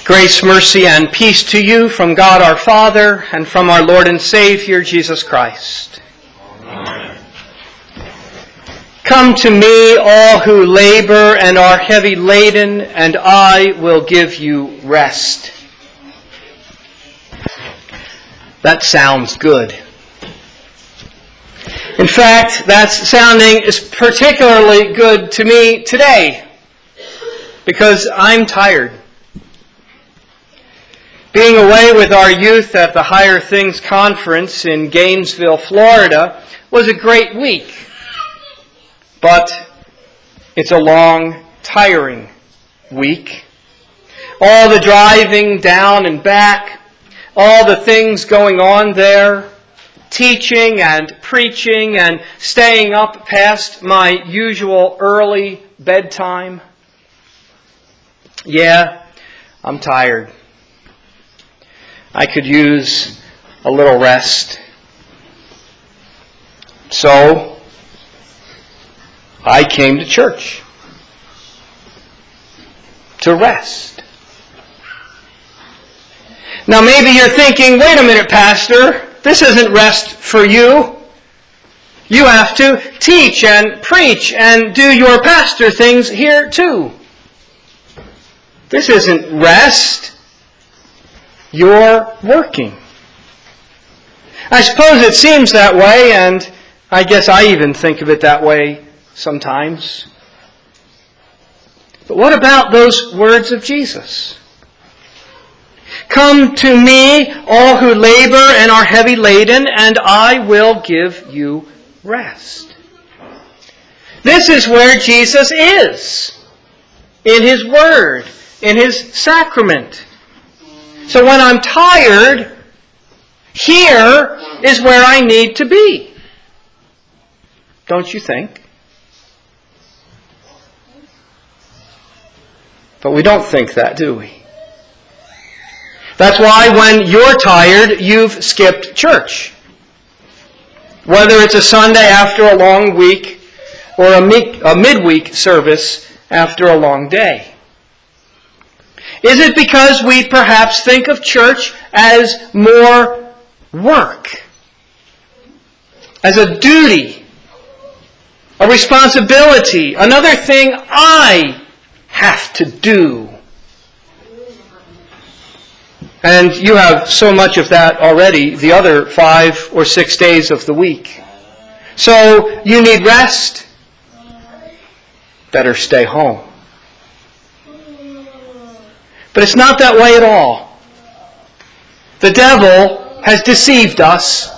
Grace, mercy, and peace to you from God our Father and from our Lord and Savior, Jesus Christ. Amen. Come to me, all who labor and are heavy laden, and I will give you rest. That sounds good. In fact, that sounding is particularly good to me today, because I'm tired. Being away with our youth at the Higher Things Conference in Gainesville, Florida, was a great week. But it's a long, tiring week. All the driving down and back, all the things going on there, teaching and preaching and staying up past my usual early bedtime. Yeah, I'm tired. I could use a little rest. So, I came to church to rest. Now maybe you're thinking, wait a minute, Pastor, this isn't rest for you. You have to teach and preach and do your pastor things here too. This isn't rest. You're working. I suppose it seems that way, and I guess I even think of it that way sometimes. But what about those words of Jesus? Come to me, all who labor and are heavy laden, and I will give you rest. This is where Jesus is, in His Word, in His sacrament. So when I'm tired, here is where I need to be. Don't you think? But we don't think that, do we? That's why when you're tired, you've skipped church. Whether it's a Sunday after a long week or a midweek service after a long day. Is it because we perhaps think of church as more work? As a duty? A responsibility? Another thing I have to do? And you have so much of that already, the other 5 or 6 days of the week. So you need rest. Better stay home. But it's not that way at all. The devil has deceived us.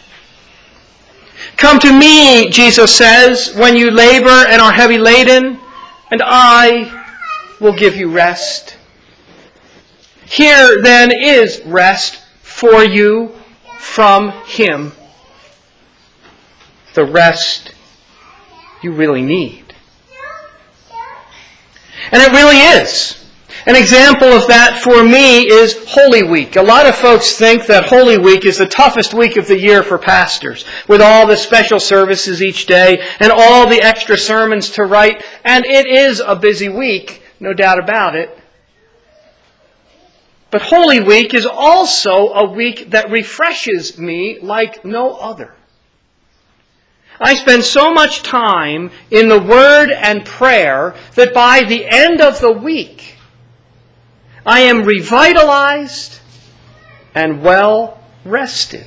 Come to me, Jesus says, when you labor and are heavy laden, and I will give you rest. Here then is rest for you from Him. The rest you really need. And it really is. An example of that for me is Holy Week. A lot of folks think that Holy Week is the toughest week of the year for pastors, with all the special services each day and all the extra sermons to write. And it is a busy week, no doubt about it. But Holy Week is also a week that refreshes me like no other. I spend so much time in the Word and prayer that by the end of the week, I am revitalized and well rested.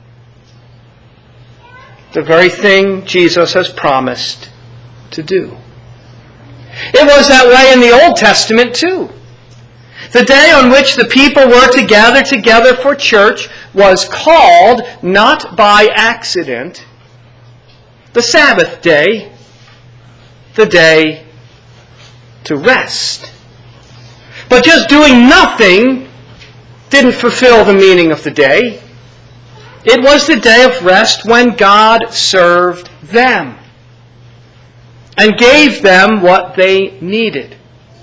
The very thing Jesus has promised to do. It was that way in the Old Testament too. The day on which the people were to gather together for church was called, not by accident, the Sabbath day, the day to rest. But just doing nothing didn't fulfill the meaning of the day. It was the day of rest when God served them and gave them what they needed.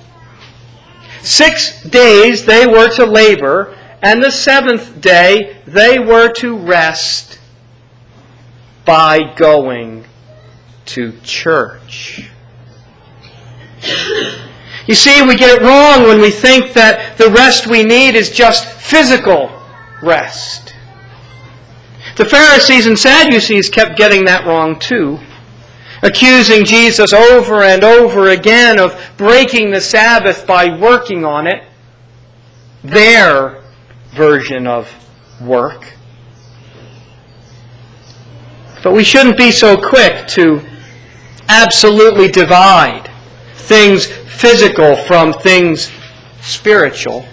6 days they were to labor, and the 7th day they were to rest by going to church. You see, we get it wrong when we think that the rest we need is just physical rest. The Pharisees and Sadducees kept getting that wrong too, accusing Jesus over and over again of breaking the Sabbath by working on it, their version of work. But we shouldn't be so quick to absolutely divide things physical from things spiritual.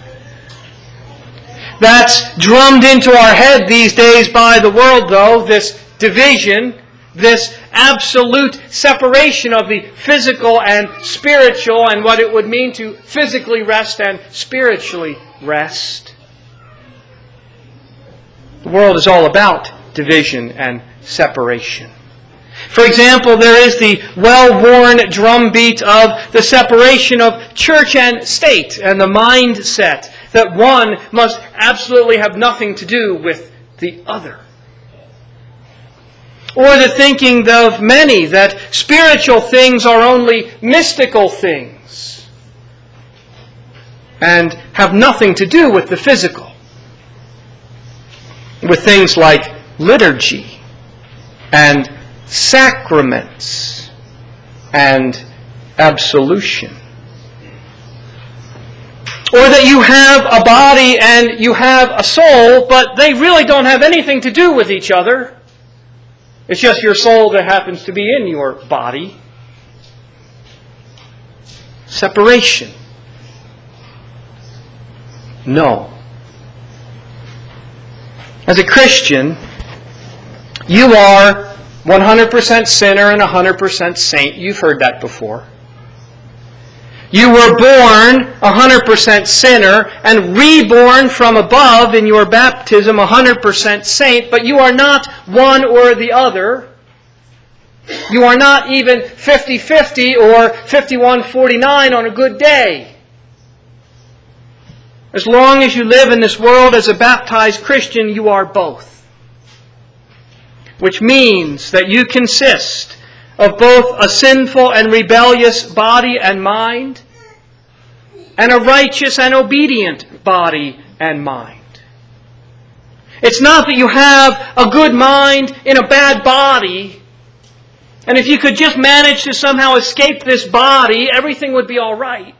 That's drummed into our head these days by the world, though, this division, this absolute separation of the physical and spiritual, and what it would mean to physically rest and spiritually rest. The world is all about division and separation. For example, there is the well-worn drumbeat of the separation of church and state, and the mindset that one must absolutely have nothing to do with the other. Or the thinking of many that spiritual things are only mystical things and have nothing to do with the physical. With things like liturgy and sacraments and absolution. Or that you have a body and you have a soul, but they really don't have anything to do with each other. It's just your soul that happens to be in your body. Separation. No. As a Christian, you are 100% sinner and 100% saint. You've heard that before. You were born 100% sinner and reborn from above in your baptism 100% saint, but you are not one or the other. You are not even 50-50 or 51-49 on a good day. As long as you live in this world as a baptized Christian, you are both. Which means that you consist of both a sinful and rebellious body and mind, and a righteous and obedient body and mind. It's not that you have a good mind in a bad body, and if you could just manage to somehow escape this body, everything would be all right.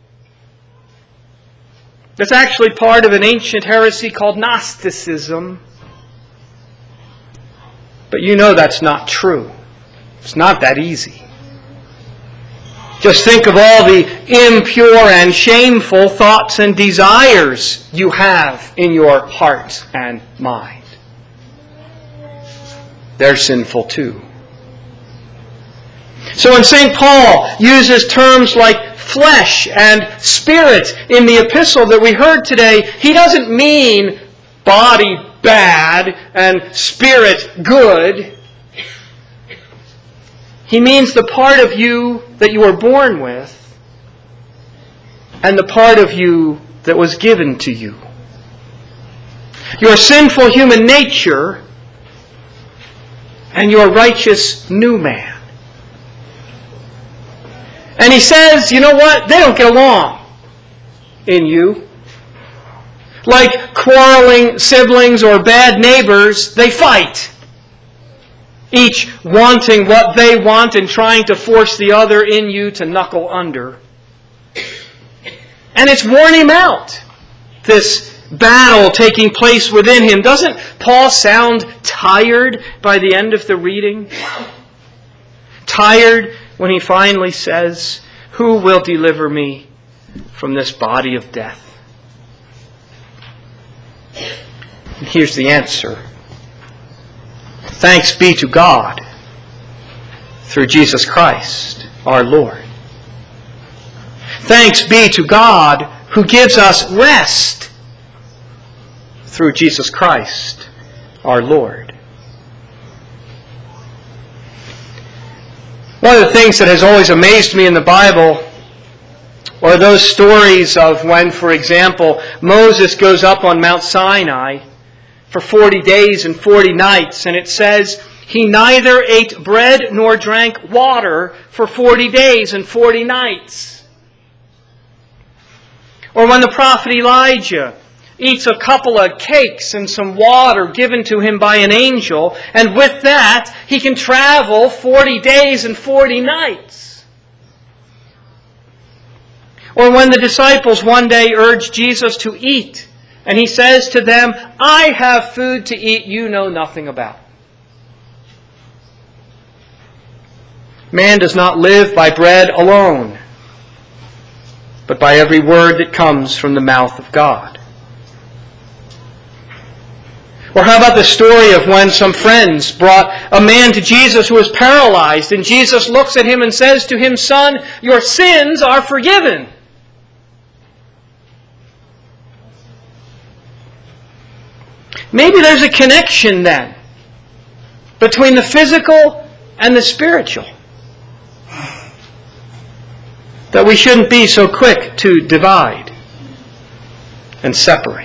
That's actually part of an ancient heresy called Gnosticism. But you know that's not true. It's not that easy. Just think of all the impure and shameful thoughts and desires you have in your heart and mind. They're sinful too. So when St. Paul uses terms like flesh and spirit in the epistle that we heard today, he doesn't mean body bad and spirit good. He means the part of you that you were born with and the part of you that was given to you. Your sinful human nature and your righteous new man. And he says, you know what? They don't get along in you. Like quarreling siblings or bad neighbors, they fight. Each wanting what they want and trying to force the other in you to knuckle under. And it's worn him out, this battle taking place within him. Doesn't Paul sound tired by the end of the reading? Tired when he finally says, "Who will deliver me from this body of death?" And here's the answer. Thanks be to God through Jesus Christ, our Lord. Thanks be to God who gives us rest through Jesus Christ, our Lord. One of the things that has always amazed me in the Bible are those stories of when, for example, Moses goes up on Mount Sinai for 40 days and 40 nights, and it says he neither ate bread nor drank water for 40 days and 40 nights. Or when the prophet Elijah eats a couple of cakes and some water given to him by an angel, and with that he can travel 40 days and 40 nights. Or when the disciples one day urge Jesus to eat, and he says to them, "I have food to eat you know nothing about." Man does not live by bread alone, but by every word that comes from the mouth of God. Or how about the story of when some friends brought a man to Jesus who was paralyzed, and Jesus looks at him and says to him, "Son, your sins are forgiven." Maybe there's a connection then between the physical and the spiritual, that we shouldn't be so quick to divide and separate.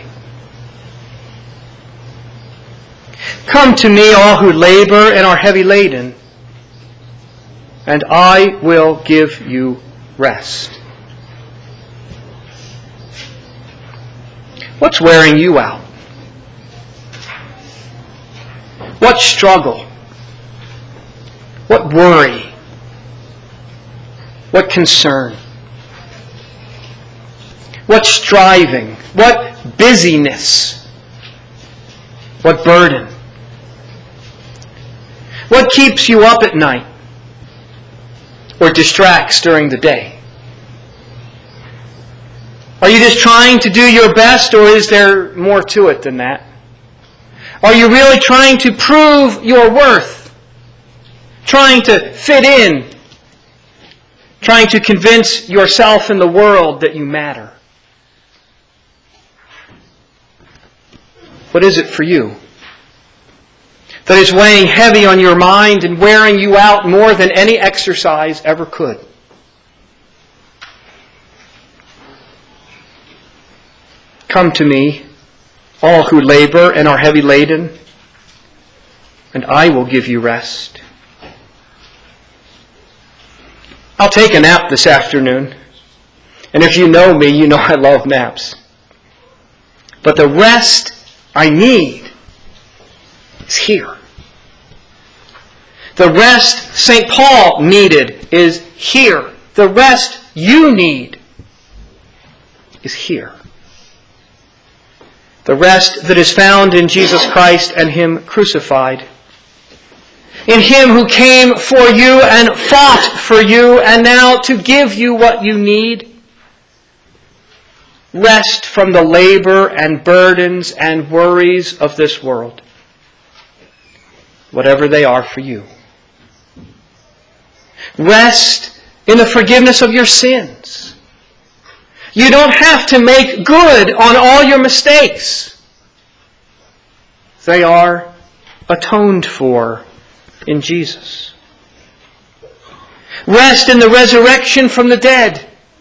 "Come to me, all who labor and are heavy laden, and I will give you rest." What's wearing you out? What struggle? What worry? What concern? What striving? What busyness? What burden? What keeps you up at night or distracts during the day? Are you just trying to do your best, or is there more to it than that? Are you really trying to prove your worth? Trying to fit in? Trying to convince yourself and the world that you matter? What is it for you that is weighing heavy on your mind and wearing you out more than any exercise ever could? Come to me, all who labor and are heavy laden, and I will give you rest. I'll take a nap this afternoon. And if you know me, you know I love naps. But the rest I need is here. The rest St. Paul needed is here. The rest you need is here. The rest that is found in Jesus Christ and Him crucified. In Him who came for you and fought for you, and now to give you what you need. Rest from the labor and burdens and worries of this world, whatever they are for you. Rest in the forgiveness of your sins. You don't have to make good on all your mistakes. They are atoned for in Jesus. Rest in the resurrection from the dead.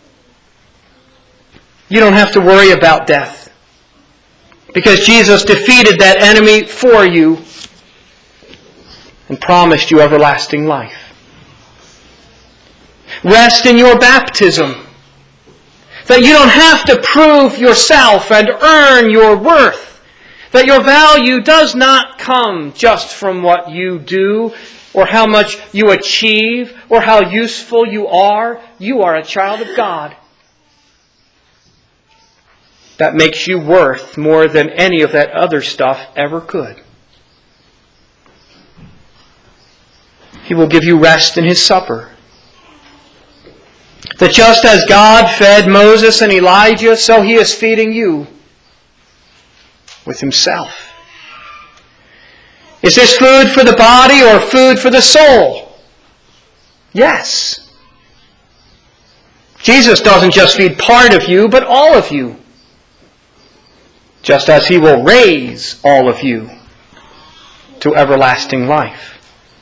You don't have to worry about death, because Jesus defeated that enemy for you and promised you everlasting life. Rest in your baptism, that you don't have to prove yourself and earn your worth, that your value does not come just from what you do or how much you achieve or how useful you are. You are a child of God. That makes you worth more than any of that other stuff ever could. He will give you rest in His supper. That just as God fed Moses and Elijah, so He is feeding you with Himself. Is this food for the body or food for the soul? Yes. Jesus doesn't just feed part of you, but all of you. Just as He will raise all of you to everlasting life.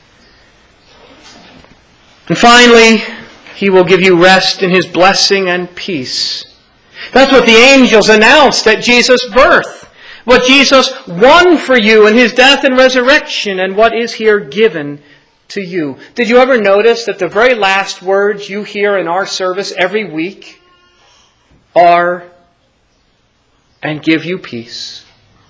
And finally, He will give you rest in His blessing and peace. That's what the angels announced at Jesus' birth. What Jesus won for you in His death and resurrection, and what is here given to you. Did you ever notice that the very last words you hear in our service every week are and give you peace.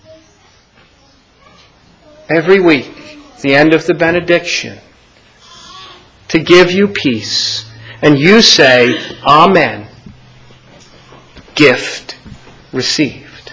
Every week, the end of the benediction, to give you peace. And you say, Amen. Gift received.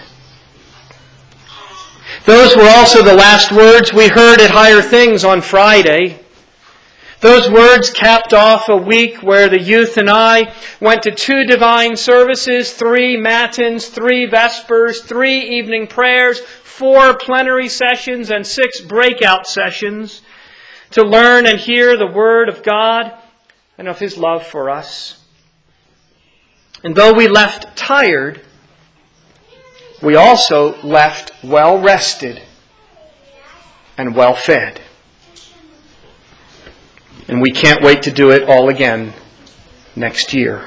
Those were also the last words we heard at Higher Things on Friday. Those words capped off a week where the youth and I went to 2 divine services, 3 matins, 3 vespers, 3 evening prayers, 4 plenary sessions, and 6 breakout sessions to learn and hear the Word of God and of His love for us. And though we left tired, we also left well rested and well fed. And we can't wait to do it all again next year.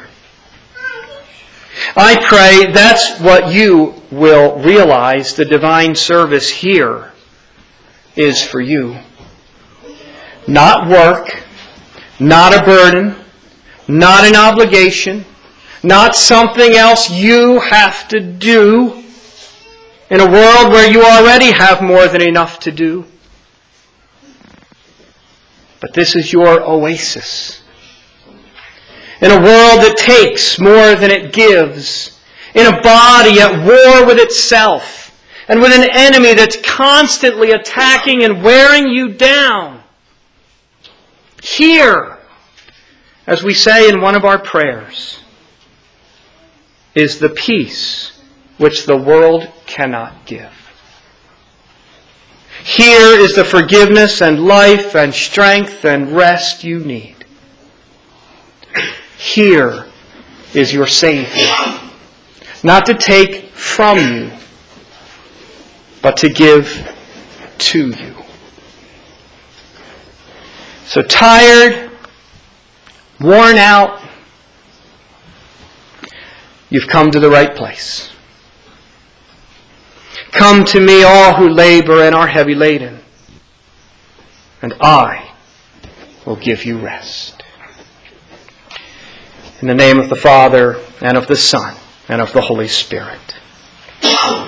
I pray that's what you will realize the divine service here is for you. Not work, not a burden, not an obligation, not something else you have to do in a world where you already have more than enough to do. But this is your oasis. In a world that takes more than it gives. In a body at war with itself. And with an enemy that's constantly attacking and wearing you down. Here, as we say in one of our prayers, is the peace which the world cannot give. Here is the forgiveness and life and strength and rest you need. Here is your Savior. Not to take from you, but to give to you. So tired, worn out, you've come to the right place. Come to me, all who labor and are heavy laden, and I will give you rest. In the name of the Father, and of the Son, and of the Holy Spirit.